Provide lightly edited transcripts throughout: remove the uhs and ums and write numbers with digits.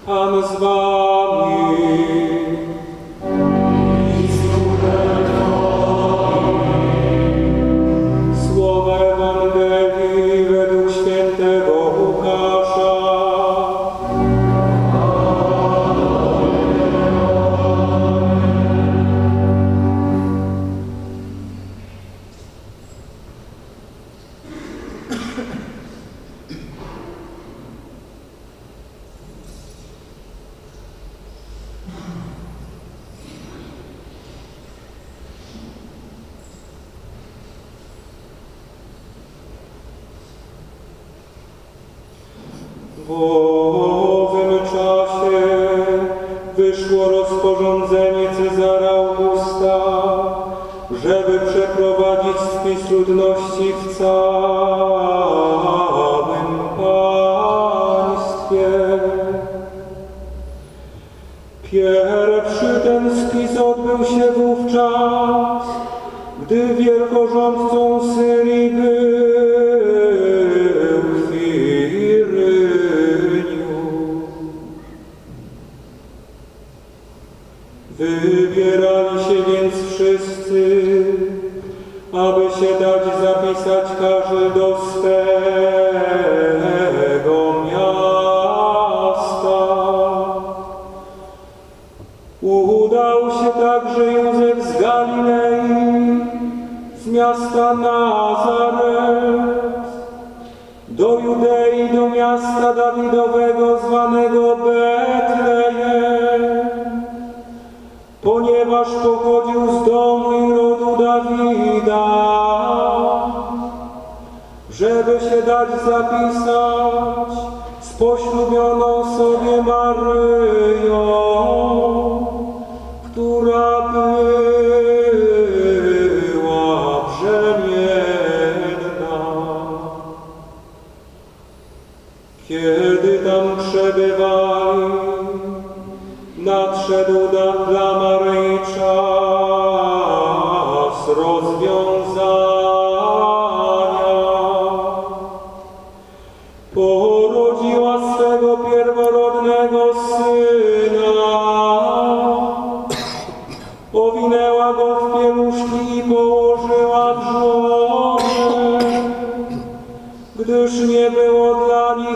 Pan z wami. Słowa Ewangelii według świętego Łukasza. W owym czasie wyszło rozporządzenie Cezara Augusta, żeby przeprowadzić spis ludności w całym państwie. Pierwszy ten spis odbył się wówczas, gdy wielkorządcą Syrii był Wybierali się więc wszyscy, aby się dać zapisać każdy do swego miasta. Udał się także Józef z Galilei, z miasta Nazaret, do Judei, do miasta Dawidowego zwanego Betlejem, ponieważ pochodził z domu i rodu Dawida, żeby się dać zapisać z poślubioną sobie Maryją, która była brzemienna. Kiedy tam przebywali, nadszedł dla Maryi czas rozwiązania. Porodziła swego pierworodnego syna, owinęła go w pieluszki i położyła w żłonie, gdyż nie było dla nich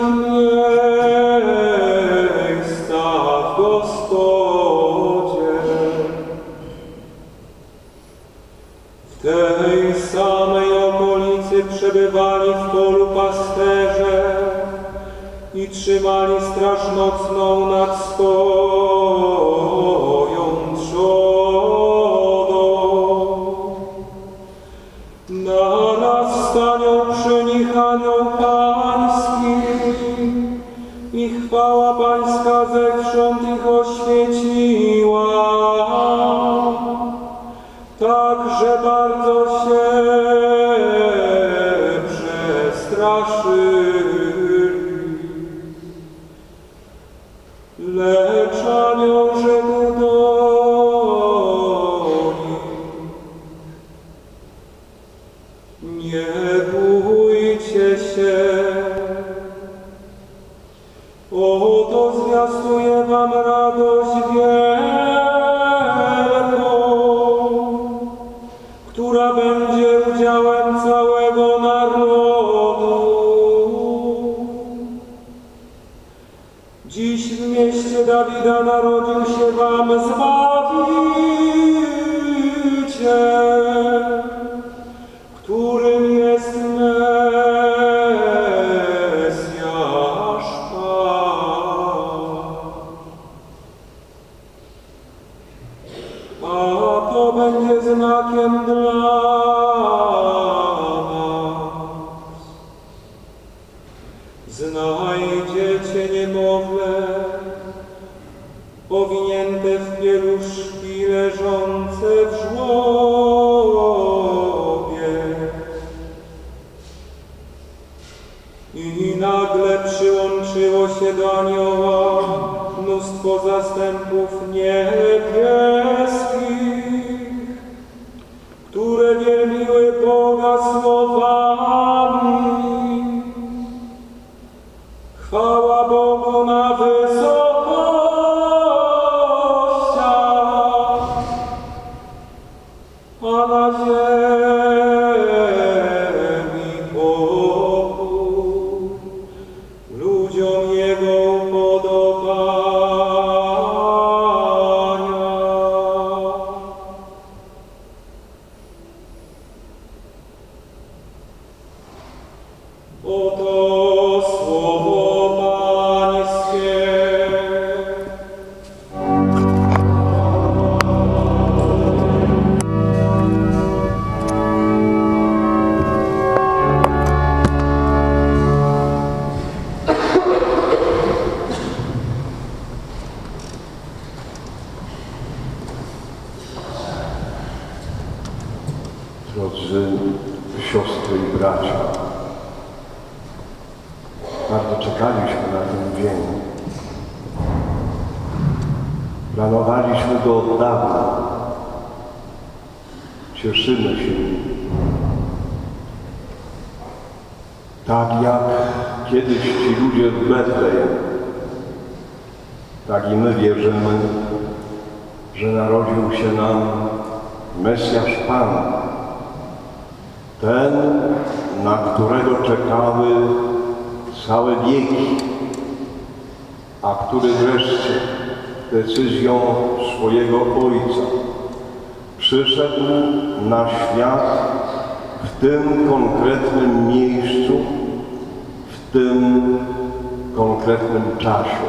miejsca w gospodzie. W tej samej okolicy przebywali w polu pasterze i trzymali straż nocną nad swoją trzodą. Naraz stanął przy nich anioł pański i chwała pańska zewsząd ich oświeciła, tak że bardzo się przestraszyli. Lecz anioł rzekł do nich: nie bójcie się, oto zwiastuję wam radość wielką, która będzie udziałem całego narodu. Dziś w mieście Dawida narodził się wam Zbawiciel, którym jest Mesjasz Pan. A to będzie znakiem dla nas. Znajdziecie niemowlę owinięte w pieluszki, leżące w żłobie. I nagle przyłączyło się do anioła mnóstwo zastępów niebieskich, które wielbiły Boga słowami: chwała Bogu na wysokości, Oto słowo Pańskie. Drodzy siostry i bracia, bardzo czekaliśmy na ten dzień. Planowaliśmy go od dawna. Cieszymy się nim. Tak jak kiedyś ci ludzie w Betlejem, tak i my wierzymy, że narodził się nam Mesjasz Pan. Ten, na którego czekały całe wieki, a który wreszcie decyzją swojego Ojca przyszedł na świat w tym konkretnym miejscu, w tym konkretnym czasie.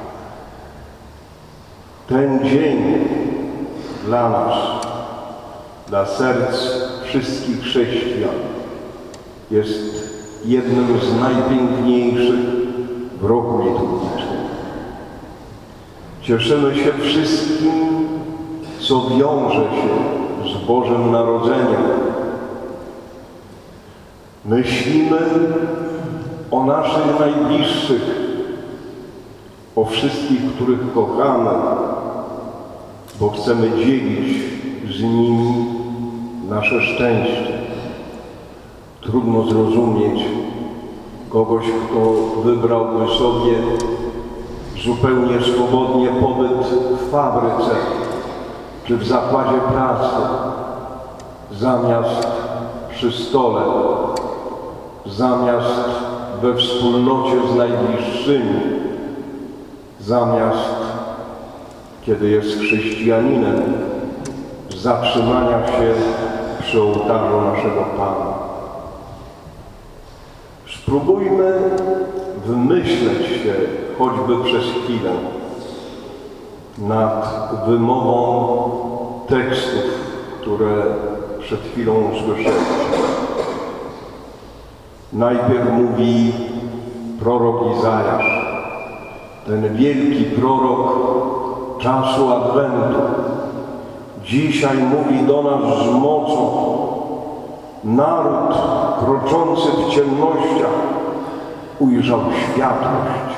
Ten dzień dla nas, dla serc wszystkich chrześcijan jest jednym z najpiękniejszych w roku liturgicznym. Cieszymy się wszystkim, co wiąże się z Bożym Narodzeniem. Myślimy o naszych najbliższych, o wszystkich, których kochamy, bo chcemy dzielić z nimi nasze szczęście. Trudno zrozumieć kogoś, kto wybrałby sobie zupełnie swobodnie pobyt w fabryce czy w zakładzie pracy, zamiast przy stole, zamiast we wspólnocie z najbliższymi, zamiast, kiedy jest chrześcijaninem, zatrzymania się przy ołtarzu naszego Pana. Spróbujmy wymyśleć się choćby przez chwilę nad wymową tekstów, które przed chwilą usłyszeliśmy. Najpierw mówi prorok Izajasz, ten wielki prorok czasu Adwentu. Dzisiaj mówi do nas z mocą: naród kroczący w ciemnościach ujrzał światłość.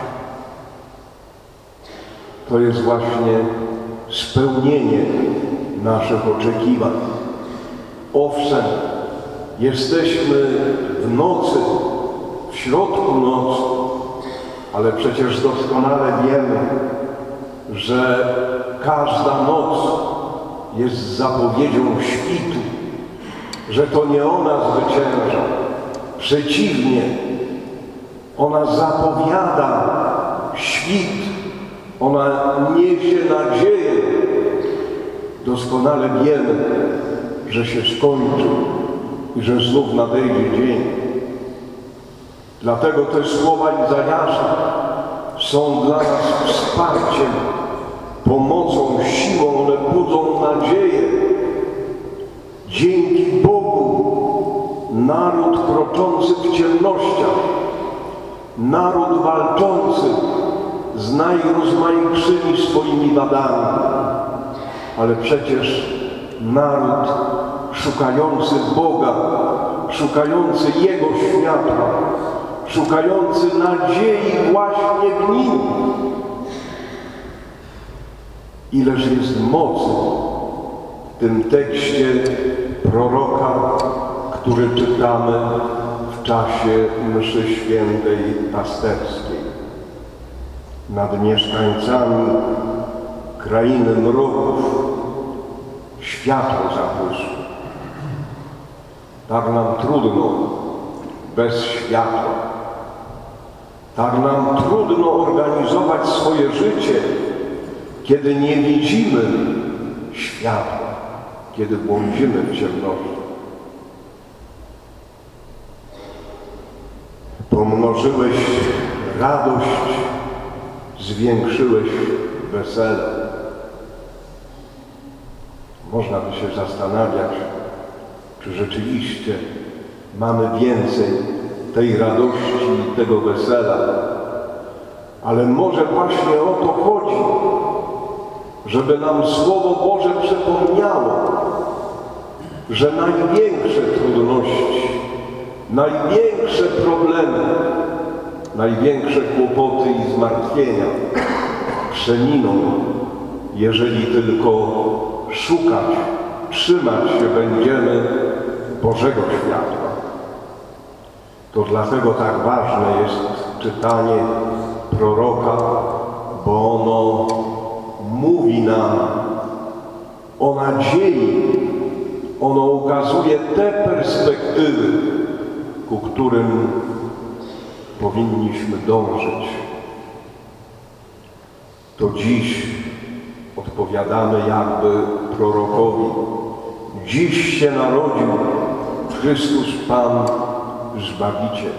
To jest właśnie spełnienie naszych oczekiwań. Owszem, jesteśmy w nocy, w środku nocy, ale przecież doskonale wiemy, że każda noc jest zapowiedzią świtu, że to nie ona zwycięża. Przeciwnie, ona zapowiada świt, ona niesie nadzieję. Doskonale wiemy, że się skończy i że znów nadejdzie dzień. Dlatego te słowa Izajasza są dla nas wsparciem, pomocą, siłą, one budzą nadzieję. Dzięki Bogu naród kroczący w ciemnościach, naród walczący z najrozmaitszymi swoimi wadami, ale przecież naród szukający Boga, szukający Jego światła, szukający nadziei właśnie w Nim. Ileż jest mocy w tym tekście proroka, który czytamy w czasie mszy świętej pasterskiej. Nad mieszkańcami krainy mroków światło zabłysło. Tak nam trudno bez światła. Tak nam trudno organizować swoje życie, kiedy nie widzimy światła, kiedy błądzimy w ciemności. pomnożyłeś radość, zwiększyłeś wesele. Można by się zastanawiać, czy rzeczywiście mamy więcej tej radości i tego wesela. Ale może właśnie o to chodzi, żeby nam Słowo Boże przypomniało, że największe trudności, największe problemy, największe kłopoty i zmartwienia przeminą, jeżeli tylko szukać, trzymać się będziemy Bożego światła. To dlatego tak ważne jest czytanie proroka, bo ono mówi nam o nadziei, ono ukazuje te perspektywy, ku którym powinniśmy dążyć. To dziś odpowiadamy jakby prorokowi. Dziś się narodził Chrystus Pan, Zbawiciel.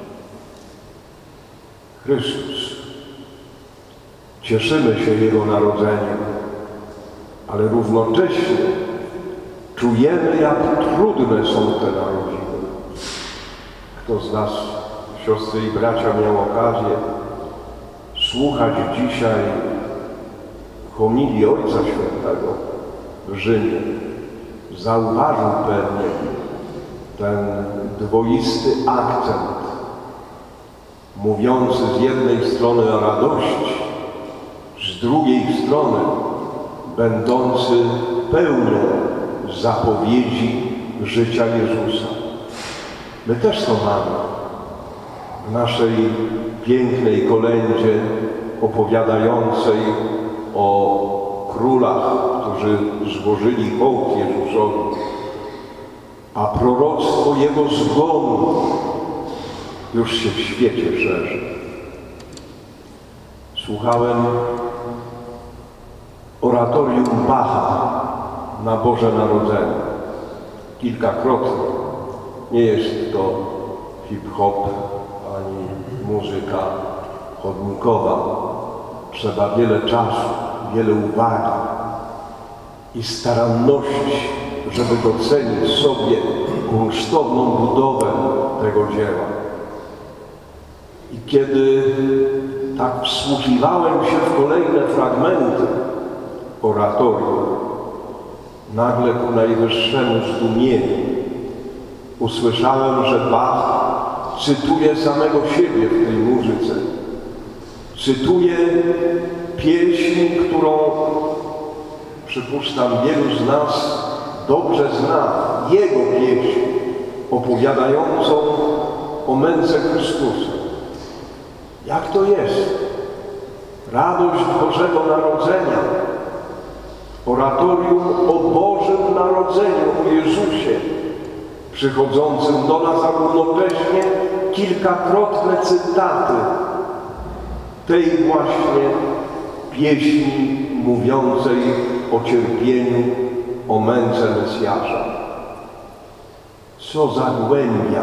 Chrystus. Cieszymy się Jego narodzeniem, ale równocześnie czujemy, jak trudne są te narodziny. Kto z nas, siostry i bracia, miał okazję słuchać dzisiaj homilii Ojca Świętego w Rzymie, zauważył pewnie ten dwoisty akcent, mówiący z jednej strony o radości, z drugiej strony będący pełnią zapowiedzi życia Jezusa. My też to mamy w naszej pięknej kolędzie opowiadającej o królach, którzy złożyli hołd Jezusowi, a proroctwo Jego zgonu już się w świecie szerzy. Słuchałem oratorium Bacha na Boże Narodzenie. Kilkakrotnie. Nie jest to hip-hop ani muzyka chodnikowa. Trzeba wiele czasu, wiele uwagi i staranności, żeby docenić sobie kunsztowną budowę tego dzieła. I kiedy tak wsłuchiwałem się w kolejne fragmenty oratorium, nagle ku najwyższemu zdumieniu usłyszałem, że Bach cytuje samego siebie w tej muzyce. Cytuje pieśń, którą, przypuszczam, wielu z nas dobrze zna. Jego pieśń opowiadającą o męce Chrystusa. Jak to jest? Radość Bożego Narodzenia. Oratorium o Bożym Narodzeniu, o Jezusie, przychodzącym do nas, a równocześnie kilkakrotne cytaty tej właśnie pieśni mówiącej o cierpieniu, o męce Mesjasza. Co za głębia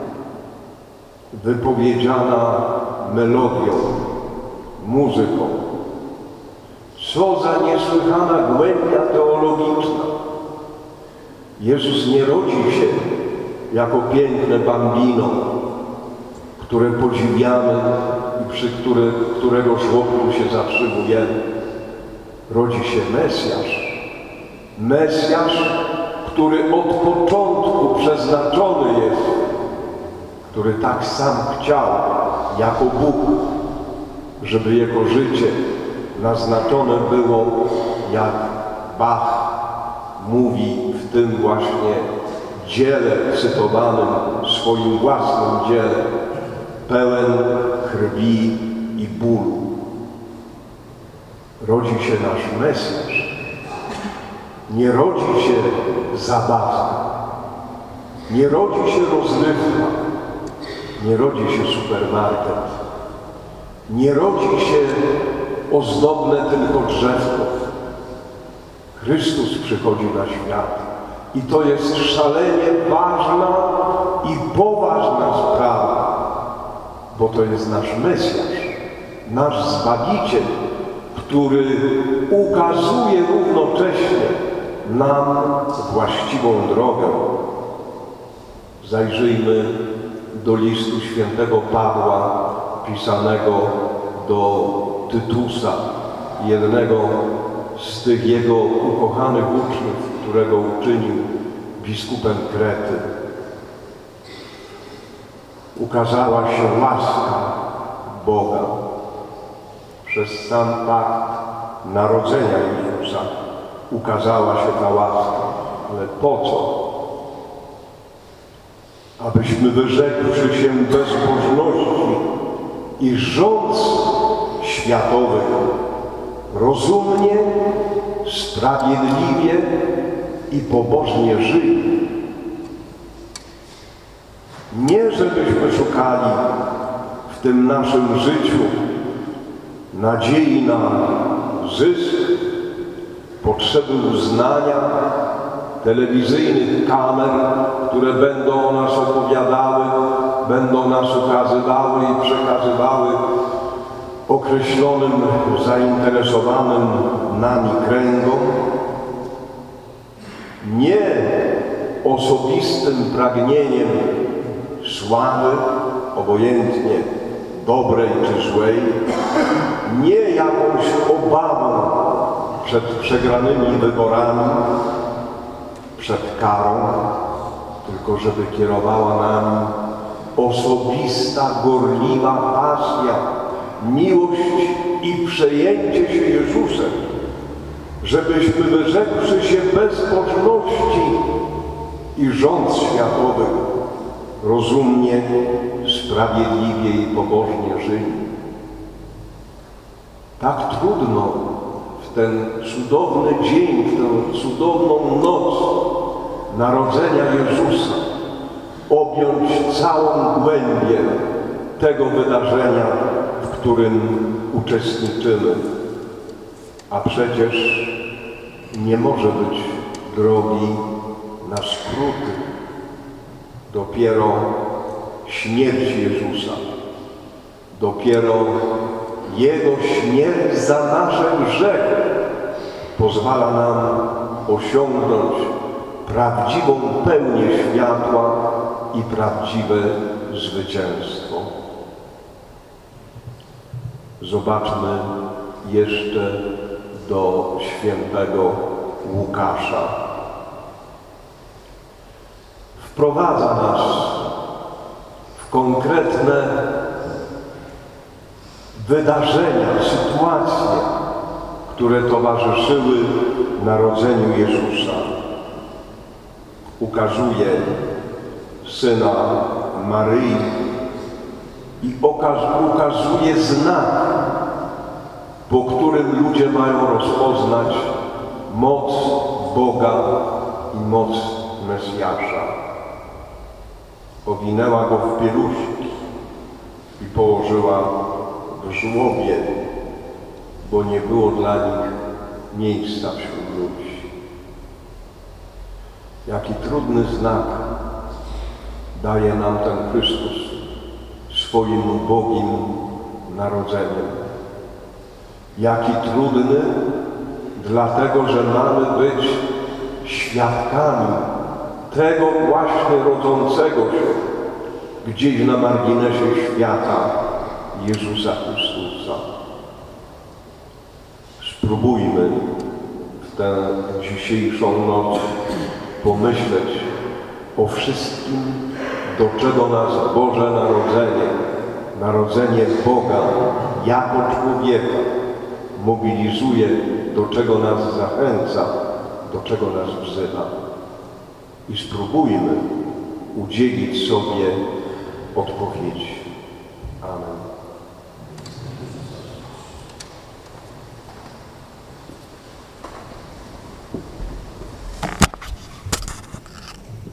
wypowiedziana melodią, muzyką. Co za niesłychana głębia teologiczna. Jezus nie rodzi się jako piękne bambino, które podziwiamy i przy którego żłobku się zatrzymujemy. Rodzi się Mesjasz. Mesjasz, który od początku przeznaczony jest, który tak sam chciał, jako Bóg, żeby Jego życie naznaczone było, jak Bach mówi w tym właśnie dziele cytowanym, swoim własnym dziele, pełen krwi i bólu. Rodzi się nasz Mesjasz. Nie rodzi się zabawa, nie rodzi się rozrywka, nie rodzi się supermarket, nie rodzi się ozdobne tylko drzewko. Chrystus przychodzi na świat i to jest szalenie ważna i poważna sprawa. to jest nasz Mesjasz, nasz Zbawiciel, który ukazuje równocześnie nam właściwą drogę. Zajrzyjmy do listu świętego Pawła pisanego do Tytusa, jednego z tych jego ukochanych uczniów, którego uczynił biskupem Krety. Ukazała się łaska Boga przez sam fakt narodzenia Jezusa. Ukazała się ta łaska. Ale po co? Abyśmy wyrzekłszy się bezbożności i rządz światowych rozumnie, sprawiedliwie i pobożnie żyli. Nie żebyśmy szukali w tym naszym życiu nadziei na zysk, potrzeby uznania, telewizyjnych kamer, które będą o nas opowiadały, będą nas ukazywały i przekazywały określonym, zainteresowanym nami kręgom. Nie osobistym pragnieniem sławy, obojętnie dobrej czy złej, nie jakąś obawą przed przegranymi wyborami, przed karą, tylko żeby kierowała nami osobista, gorliwa pasja, miłość i przejęcie się Jezusem, żebyśmy wyrzekłszy się bezbożności i rządz światowych rozumnie, sprawiedliwie i pobożnie żyli. Tak trudno w ten cudowny dzień, w tę cudowną noc narodzenia Jezusa objąć całą głębię tego wydarzenia, w którym uczestniczymy. A przecież nie może być drogi na skróty. Dopiero śmierć Jezusa, dopiero Jego śmierć za nasze grzechy pozwala nam osiągnąć prawdziwą pełnię światła i prawdziwe zwycięstwo. Zobaczmy jeszcze do świętego Łukasza. Wprowadza nas w konkretne wydarzenia, sytuacje, które towarzyszyły narodzeniu Jezusa. Ukazuje Syna Maryi i ukazuje znak, po którym ludzie mają rozpoznać moc Boga i moc Mesjasza. Owinęła go w pieluszki i położyła w żłobie, bo nie było dla nich miejsca wśród ludzi. Jaki trudny znak daje nam ten Chrystus swoim ubogim narodzeniem. Jaki trudny, dlatego że mamy być świadkami tego właśnie rodzącego się gdzieś na marginesie świata Jezusa Chrystusa. Spróbujmy w tę dzisiejszą noc pomyśleć o wszystkim, do czego nas Boże narodzenie Boga jako człowieka mobilizuje, do czego nas zachęca, do czego nas wzywa. I spróbujmy udzielić sobie odpowiedzi. Amen.